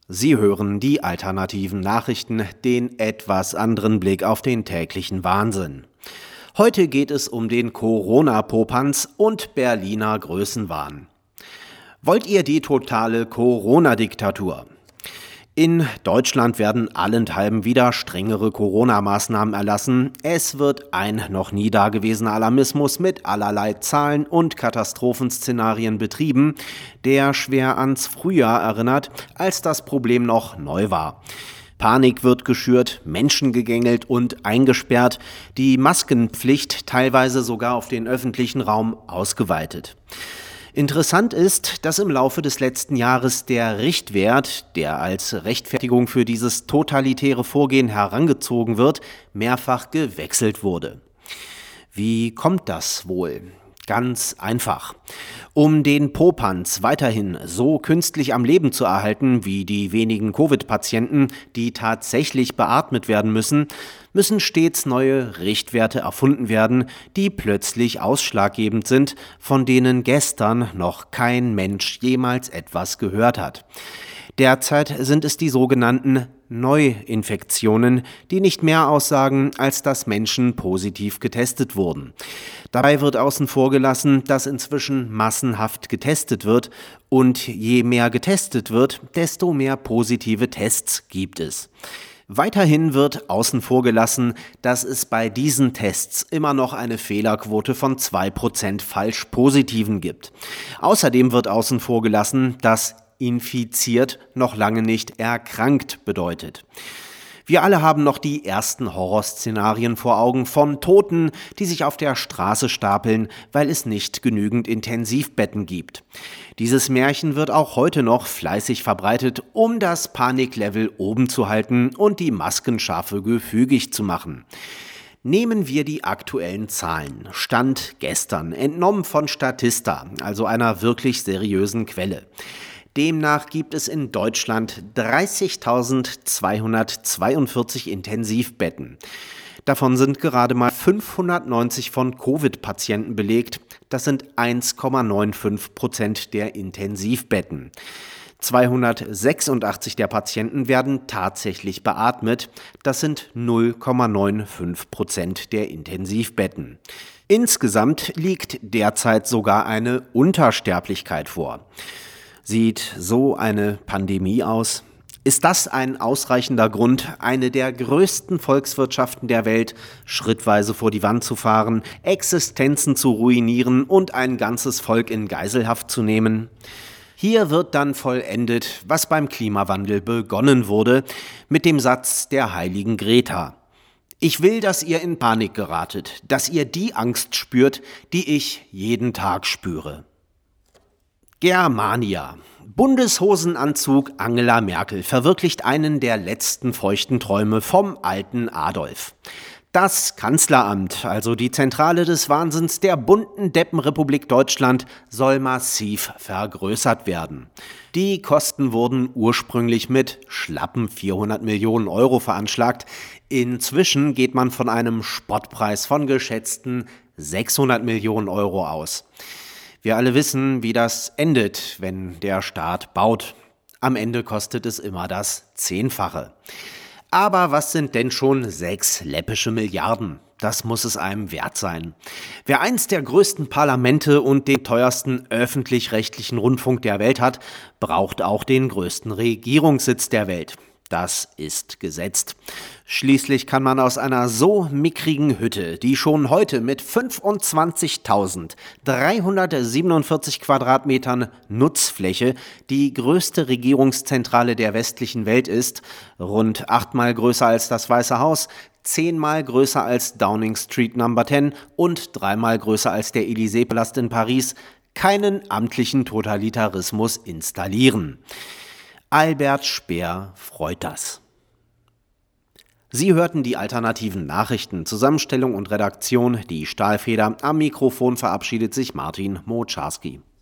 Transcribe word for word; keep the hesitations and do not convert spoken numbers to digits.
Sie hören die alternativen Nachrichten, den etwas anderen Blick auf den täglichen Wahnsinn. Heute geht es um den Corona-Popanz und Berliner Größenwahn. Wollt ihr die totale Corona-Diktatur? In Deutschland werden allenthalben wieder strengere Corona-Maßnahmen erlassen. Es wird ein noch nie dagewesener Alarmismus mit allerlei Zahlen und Katastrophenszenarien betrieben, der schwer ans Frühjahr erinnert, als das Problem noch neu war. Panik wird geschürt, Menschen gegängelt und eingesperrt, die Maskenpflicht teilweise sogar auf den öffentlichen Raum ausgeweitet. Interessant ist, dass im Laufe des letzten Jahres der Richtwert, der als Rechtfertigung für dieses totalitäre Vorgehen herangezogen wird, mehrfach gewechselt wurde. Wie kommt das wohl? Ganz einfach. Um den Popanz weiterhin so künstlich am Leben zu erhalten wie die wenigen Covid-Patienten, die tatsächlich beatmet werden müssen, müssen stets neue Richtwerte erfunden werden, die plötzlich ausschlaggebend sind, von denen gestern noch kein Mensch jemals etwas gehört hat. Derzeit sind es die sogenannten Neuinfektionen, die nicht mehr aussagen, als dass Menschen positiv getestet wurden. Dabei wird außen vor gelassen, dass inzwischen massenhaft getestet wird und je mehr getestet wird, desto mehr positive Tests gibt es. Weiterhin wird außen vor gelassen, dass es bei diesen Tests immer noch eine Fehlerquote von zwei Prozent falsch Positiven gibt. Außerdem wird außen vor gelassen, dass infiziert noch lange nicht erkrankt bedeutet. Wir alle haben noch die ersten Horrorszenarien vor Augen von Toten, die sich auf der Straße stapeln, weil es nicht genügend Intensivbetten gibt. Dieses Märchen wird auch heute noch fleißig verbreitet, um das Paniklevel oben zu halten und die Maskenschafe gefügig zu machen. Nehmen wir die aktuellen Zahlen. Stand gestern, entnommen von Statista, also einer wirklich seriösen Quelle. Demnach gibt es in Deutschland dreißigtausendzweihundertzweiundvierzig Intensivbetten. Davon sind gerade mal fünfhundertneunzig von Covid-Patienten belegt. Das sind eins Komma fünfundneunzig Prozent der Intensivbetten. zweihundertsechsundachtzig der Patienten werden tatsächlich beatmet. Das sind null Komma fünfundneunzig Prozent der Intensivbetten. Insgesamt liegt derzeit sogar eine Untersterblichkeit vor. Sieht so eine Pandemie aus? Ist das ein ausreichender Grund, eine der größten Volkswirtschaften der Welt schrittweise vor die Wand zu fahren, Existenzen zu ruinieren und ein ganzes Volk in Geiselhaft zu nehmen? Hier wird dann vollendet, was beim Klimawandel begonnen wurde, mit dem Satz der heiligen Greta. Ich will, dass ihr in Panik geratet, dass ihr die Angst spürt, die ich jeden Tag spüre. Germania. Bundeshosenanzug Angela Merkel verwirklicht einen der letzten feuchten Träume vom alten Adolf. Das Kanzleramt, also die Zentrale des Wahnsinns der bunten Deppenrepublik Deutschland, soll massiv vergrößert werden. Die Kosten wurden ursprünglich mit schlappen vierhundert Millionen Euro veranschlagt. Inzwischen geht man von einem Spottpreis von geschätzten sechshundert Millionen Euro aus. Wir alle wissen, wie das endet, wenn der Staat baut. Am Ende kostet es immer das Zehnfache. Aber was sind denn schon sechs läppische Milliarden? Das muss es einem wert sein. Wer eins der größten Parlamente und den teuersten öffentlich-rechtlichen Rundfunk der Welt hat, braucht auch den größten Regierungssitz der Welt. Das ist gesetzt. Schließlich kann man aus einer so mickrigen Hütte, die schon heute mit fünfundzwanzigtausenddreihundertsiebenundvierzig Quadratmetern Nutzfläche die größte Regierungszentrale der westlichen Welt ist, rund achtmal größer als das Weiße Haus, zehnmal größer als Downing Street Number zehn und dreimal größer als der Élysée-Palast in Paris, keinen amtlichen Totalitarismus installieren. Albert Speer freut das. Sie hörten die alternativen Nachrichten, Zusammenstellung und Redaktion, die Stahlfeder. Am Mikrofon verabschiedet sich Martin Moczarski.